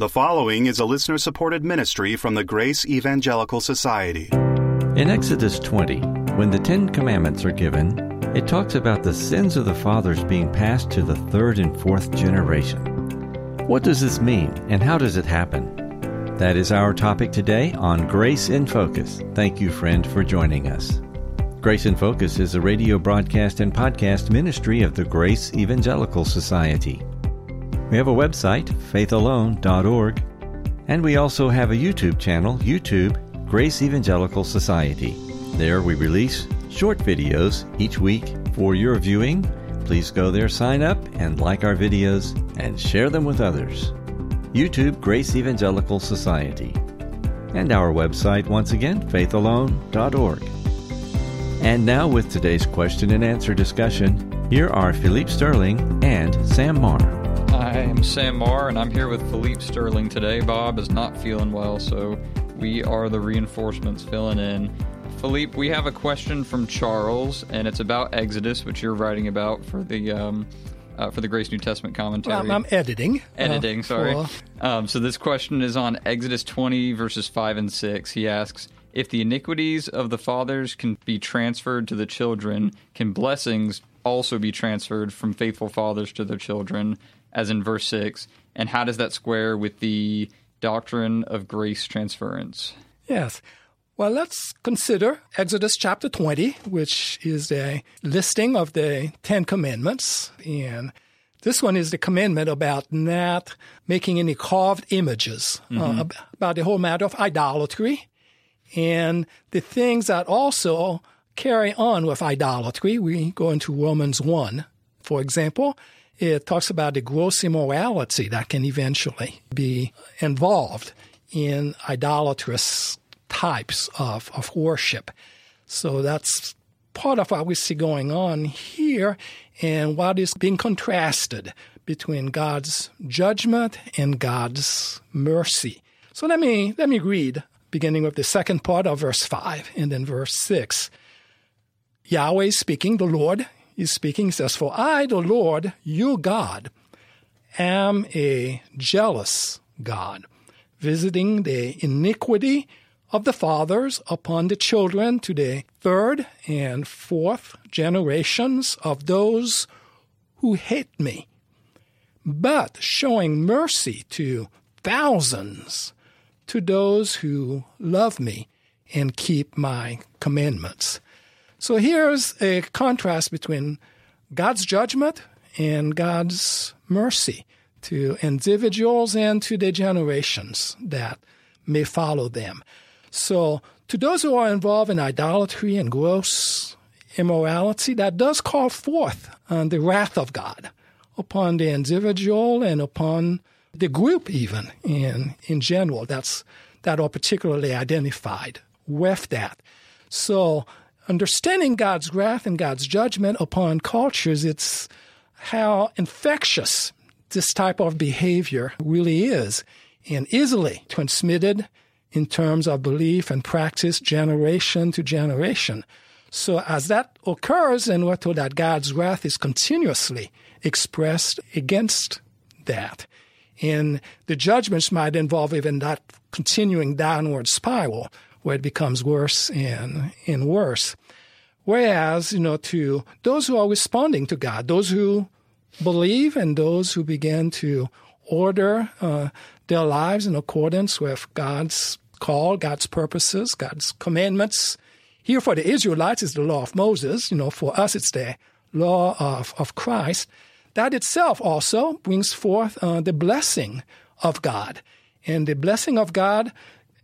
The following is a listener-supported ministry from the Grace Evangelical Society. In Exodus 20, when the Ten Commandments are given, it talks about the sins of the fathers being passed to the third and fourth generation. What does this mean, and how does it happen? That is our topic today on Grace in Focus. Thank you, friend, for joining us. Grace in Focus is a radio broadcast and podcast ministry of the Grace Evangelical Society. We have a website, faithalone.org, and we also have a YouTube channel, YouTube, Grace Evangelical Society. There we release short videos each week for your viewing. Please go there, sign up, and like our videos, and share them with others. YouTube, Grace Evangelical Society. And our website, once again, faithalone.org. And now with today's question and answer discussion, here are Philippe Sterling and Sam Marr. I am Sam Marr, and I'm here with Philippe Sterling today. Bob is not feeling well, so we are the reinforcements filling in. Philippe, we have a question from Charles, and it's about Exodus, which you're writing about for the Grace New Testament commentary. Well, I'm editing. Sorry. So this question is on Exodus 20, verses 5 and 6. He asks, if the iniquities of the fathers can be transferred to the children, can blessings also be transferred from faithful fathers to their children, as in verse 6? And how does that square with the doctrine of grace transference? Yes. Well, let's consider Exodus chapter 20, which is a listing of the Ten Commandments. And this one is the commandment about not making any carved images, about the whole matter of idolatry, and the things that also carry on with idolatry. We go into Romans 1, for example. It talks about the gross immorality that can eventually be involved in idolatrous types of worship. So that's part of what we see going on here and what is being contrasted between God's judgment and God's mercy. So let me read, beginning with the second part of verse 5 and then verse 6. Yahweh is speaking, the Lord is speaking, he says, for I, the Lord, your God, am a jealous God, visiting the iniquity of the fathers upon the children to the third and fourth generations of those who hate me, but showing mercy to thousands, to those who love me and keep my commandments. So here's a contrast between God's judgment and God's mercy to individuals and to the generations that may follow them. So to those who are involved in idolatry and gross immorality, that does call forth the wrath of God upon the individual and upon the group even in general that are particularly identified with that. So understanding God's wrath and God's judgment upon cultures, it's how infectious this type of behavior really is and easily transmitted in terms of belief and practice generation to generation. So as that occurs, and we're told that God's wrath is continuously expressed against that. And the judgments might involve even that continuing downward spiral where it becomes worse and worse. Whereas, to those who are responding to God, those who believe and those who begin to order their lives in accordance with God's call, God's purposes, God's commandments. Here for the Israelites is the law of Moses. For us it's the law of Christ. That itself also brings forth the blessing of God. And the blessing of God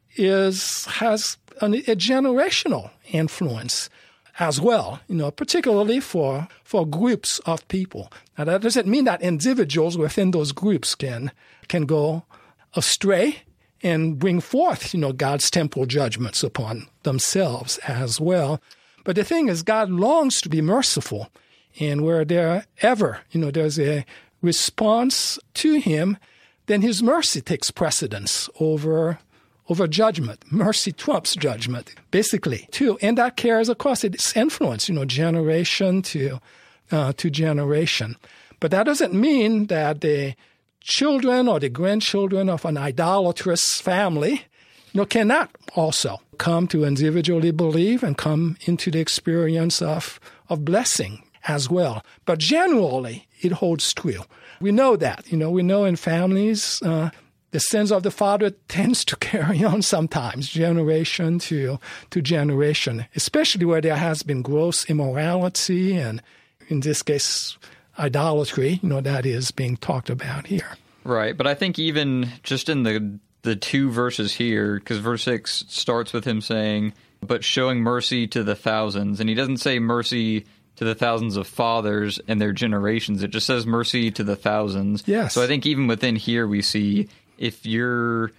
has a generational influence as well, particularly for groups of people. Now, that doesn't mean that individuals within those groups can go astray and bring forth, God's temporal judgments upon themselves as well. But the thing is, God longs to be merciful. And where there's a response to him, then his mercy takes precedence over judgment. Mercy trumps judgment, basically, too. And that carries across its influence, generation to generation. But that doesn't mean that the children or the grandchildren of an idolatrous family, cannot also come to individually believe and come into the experience of blessing as well. But generally, it holds true. We know that. We know in families, the sins of the father tends to carry on sometimes, generation to generation, especially where there has been gross immorality and, in this case, idolatry, that is being talked about here. Right, but I think even just in the two verses here, because verse 6 starts with him saying, but showing mercy to the thousands, and he doesn't say mercy to the thousands of fathers and their generations. It just says mercy to the thousands. Yes. So I think even within here we see if your,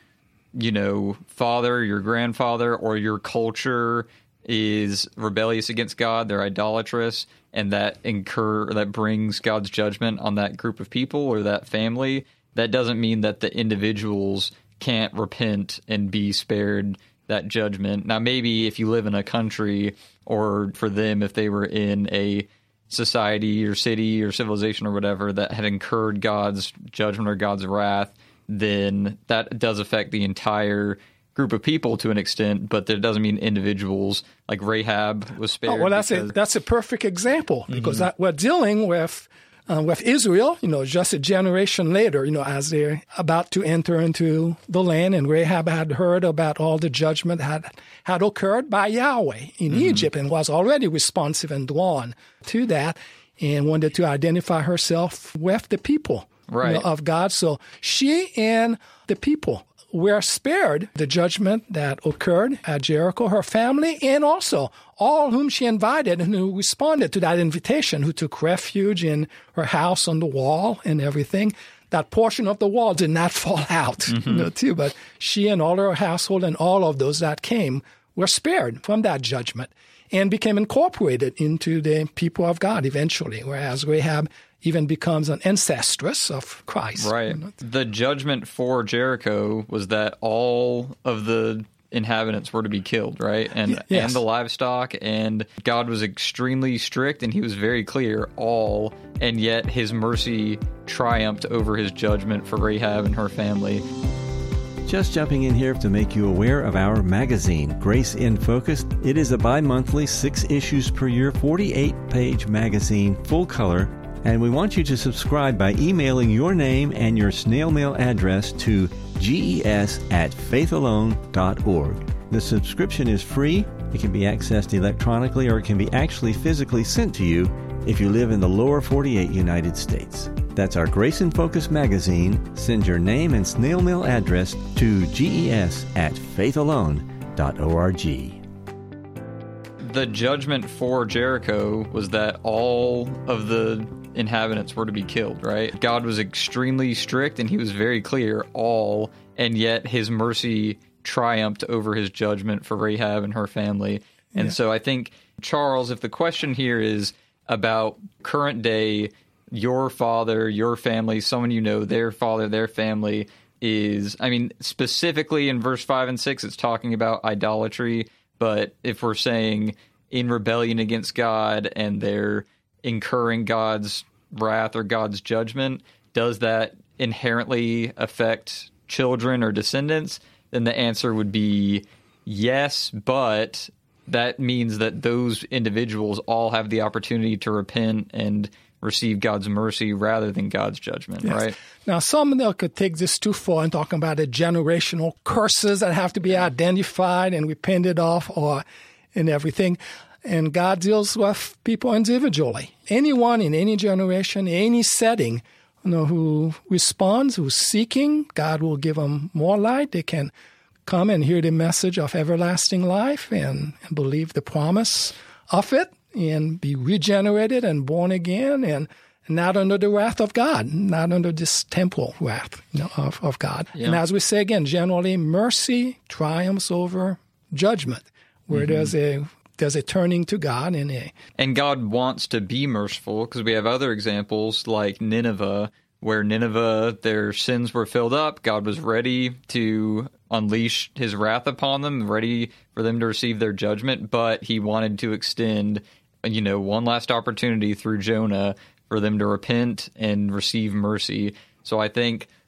father, your grandfather, or your culture is rebellious against God, they're idolatrous, and that brings God's judgment on that group of people or that family, that doesn't mean that the individuals can't repent and be spared that judgment. Now, maybe if you live in a country, or for them, if they were in a society or city or civilization or whatever that had incurred God's judgment or God's wrath, then that does affect the entire group of people to an extent, but that doesn't mean individuals. Like Rahab was spared. Well, that's a perfect example, because we're dealing with Israel, just a generation later, as they're about to enter into the land, and Rahab had heard about all the judgment had occurred by Yahweh in Egypt and was already responsive and drawn to that and wanted to identify herself with the people of God. So she and the people were spared the judgment that occurred at Jericho, her family, and also all whom she invited and who responded to that invitation, who took refuge in her house on the wall and everything. That portion of the wall did not fall out, too, but she and all her household and all of those that came were spared from that judgment and became incorporated into the people of God eventually, whereas Rahab even becomes an ancestress of Christ. Right. The judgment for Jericho was that all of the inhabitants were to be killed, right? And the livestock, and God was extremely strict, and he was very clear, all, and yet his mercy triumphed over his judgment for Rahab and her family. Just jumping in here to make you aware of our magazine, Grace in Focus. It is a bi-monthly, 6 issues per year, 48-page magazine, full color, and we want you to subscribe by emailing your name and your snail mail address to ges@faithalone.org. The subscription is free. It can be accessed electronically, or it can be actually physically sent to you if you live in the lower 48 United States. That's our Grace in Focus magazine. Send your name and snail mail address to ges@faithalone.org. The judgment for Jericho was that all of the inhabitants were to be killed, right? God was extremely strict, and he was very clear, all, and yet his mercy triumphed over his judgment for Rahab and her family. And so I think, Charles, if the question here is about current day, your father, your family, someone you know, their father, their family is, specifically in verse 5 and 6, it's talking about idolatry. But if we're saying in rebellion against God and they're incurring God's wrath or God's judgment, does that inherently affect children or descendants? Then the answer would be yes, but that means that those individuals all have the opportunity to repent and receive God's mercy rather than God's judgment, right? Now, some could take this too far and talk about the generational curses that have to be identified and repented of and everything. And God deals with people individually. Anyone in any generation, any setting, who responds, who's seeking, God will give them more light. They can come and hear the message of everlasting life and believe the promise of it and be regenerated and born again and not under the wrath of God, not under this temporal wrath of God. Yeah. And as we say again, generally mercy triumphs over judgment, where there's a turning to God and God wants to be merciful, because we have other examples like Nineveh, where Nineveh, their sins were filled up. God was ready to unleash his wrath upon them, ready for them to receive their judgment, but he wanted to extend, one last opportunity through Jonah for them to repent and receive mercy. So I think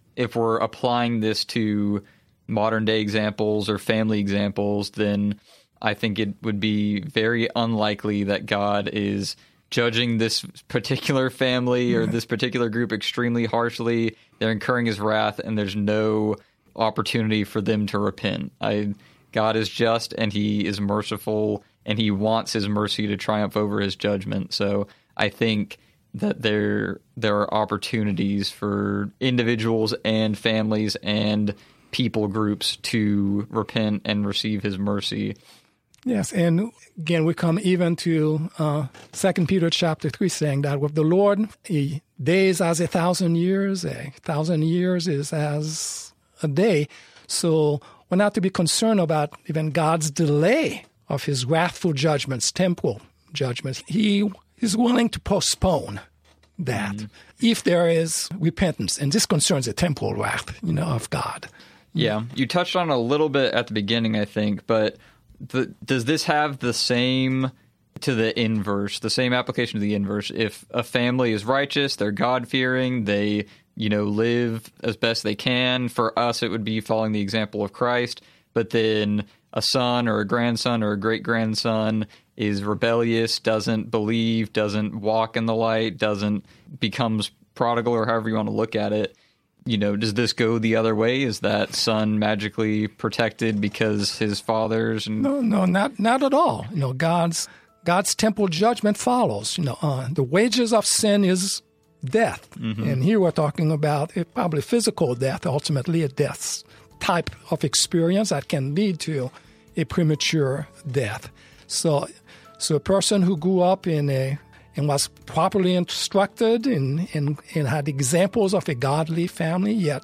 if we're applying this to modern day examples or family examples, then I think it would be very unlikely that God is judging this particular family or this particular group extremely harshly. They're incurring his wrath, and there's no opportunity for them to repent. God is just, and he is merciful, and he wants his mercy to triumph over his judgment. So I think that there are opportunities for individuals and families and people groups to repent and receive his mercy. Yes, and again, we come even to 2 Peter chapter 3, saying that with the Lord, a day is as 1,000 years, 1,000 years is as a day. So we're not to be concerned about even God's delay of his wrathful judgments, temporal judgments. He is willing to postpone that if there is repentance. And this concerns the temporal wrath, of God. Yeah, you touched on it a little bit at the beginning, I think, but does this have the same to the inverse, the same application to the inverse? If a family is righteous, they're God-fearing, they live as best they can. For us, it would be following the example of Christ. But then a son or a grandson or a great-grandson is rebellious, doesn't believe, doesn't walk in the light, becomes prodigal, or however you want to look at it. Does this go the other way? Is that son magically protected because his father's? No, not at all. God's temporal judgment follows. The wages of sin is death. Mm-hmm. And here we're talking about probably physical death, ultimately a death type of experience that can lead to a premature death. So a person who grew up and was properly instructed and had examples of a godly family, yet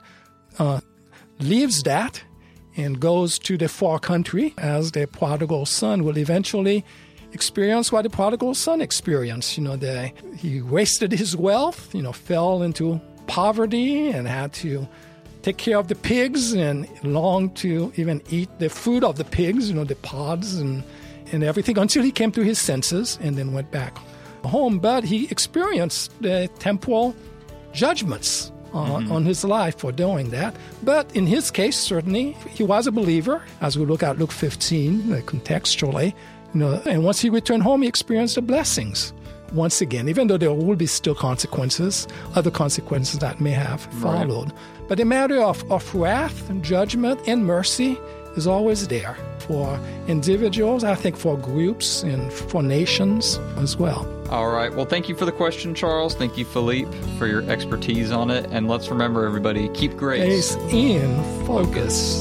leaves that and goes to the far country as the prodigal son will eventually experience what the prodigal son experienced. He wasted his wealth, fell into poverty and had to take care of the pigs and longed to even eat the food of the pigs, the pods and everything, until he came to his senses and then went back home. But he experienced the temporal judgments on his life for doing that. But in his case, certainly, he was a believer, as we look at Luke 15, contextually. And once he returned home, he experienced the blessings once again, even though there will be still consequences, other consequences that may have followed. Right. But the matter of wrath and judgment and mercy is always there for individuals, I think for groups and for nations as well. All right. Well, thank you for the question, Charles. Thank you, Philippe, for your expertise on it. And let's remember, everybody, keep grace in focus.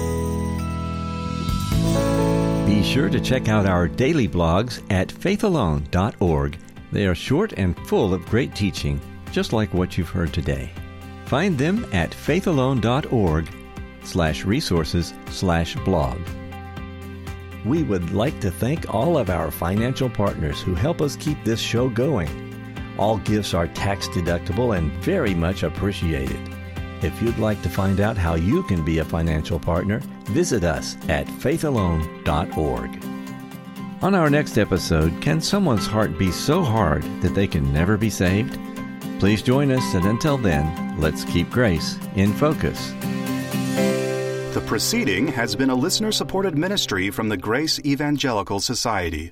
Be sure to check out our daily blogs at faithalone.org. They are short and full of great teaching, just like what you've heard today. Find them at faithalone.org/resources/blog. We would like to thank all of our financial partners who help us keep this show going. All gifts are tax deductible and very much appreciated. If you'd like to find out how you can be a financial partner, visit us at faithalone.org. On our next episode, can someone's heart be so hard that they can never be saved? Please join us, and until then, let's keep grace in focus. The proceeding has been a listener-supported ministry from the Grace Evangelical Society.